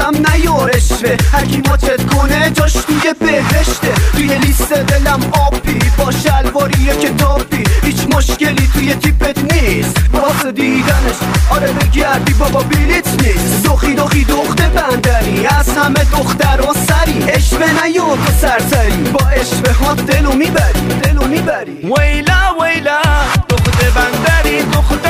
واسم نیار اشوه هرکی ماچت کنه جاش توی بهشته توی لیست دلم آبی با شلواریه که تاپی هیچ مشکلی توی تیپت نیست واسه دیدنش آره بگردی بابا بلیت نیست دخی دخی دخته بندری از همه دختر و سری اشوه نیار تو سرسری با اشوه ها دلو میبری ویلا ویلا دخته بندری دخته